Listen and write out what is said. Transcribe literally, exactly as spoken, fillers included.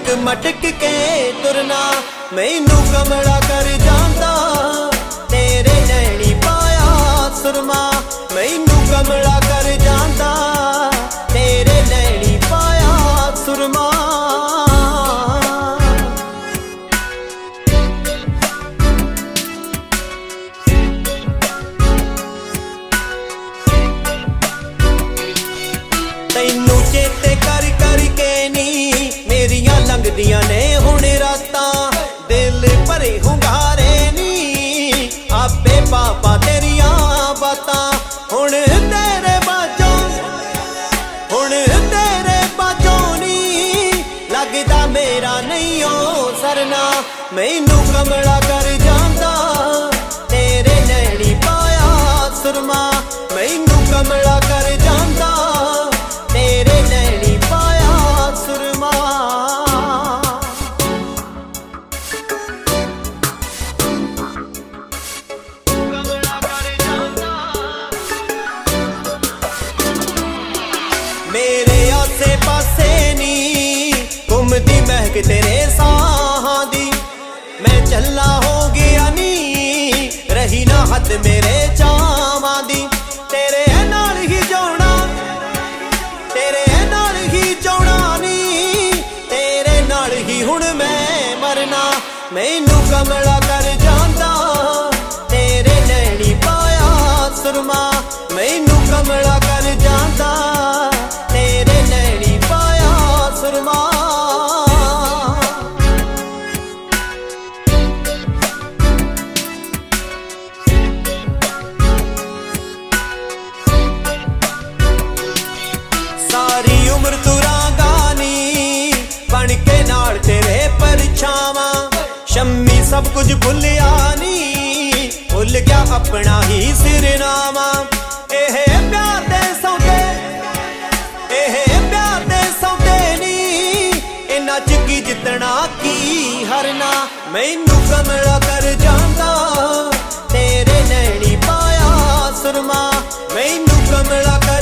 मटक मटक के तुरना मैनू कमला कर जांदा तेरे नैनी पाया सुरमा मैनू कमला कर जांदा तेरे नैनी पाया सुरमा तैनू चेते कर कर के नी मेरियां लंघदियां ने हुण रातां दिल भरे हुंगारे नी आपे पापा तेरियां बातां हुण तेरे बाजों हुण तेरे बाजों नी लगदा मेरा नहीं ओ सरना मैनू कमला कर जांदा तेरे नैनी पाया सुरमा मैनू कमला कर जांदा तेरे नैनी पाया सुरमा मेरे आसे पासे नी घुमदी महक तेरे साहां दी मैं चला हो गया नी रही ना हद मेरे चावां दी तेरे नाल ही जाना तेरे नाल ही जाना नी तेरे नाल ही हुण मैं मरना मैनू कमला कर जांदा तेरे नैनी पाया सुरमा मैनू कमला कर जांदा तेरे नैनी पाया सुरमा सारी उम्र तुरांगा नी बन के नाल तेरे परछावां शम्मी सब कुछ भुलिया नी भुल गया अपना ही सिरनामा एह प्यार दे सौदे एह प्यार दे सौदे नी इन्हां च की जितना की हरना मैनू कमला कर जांदा तेरे नैनी पाया सुरमा मैनू कमला कर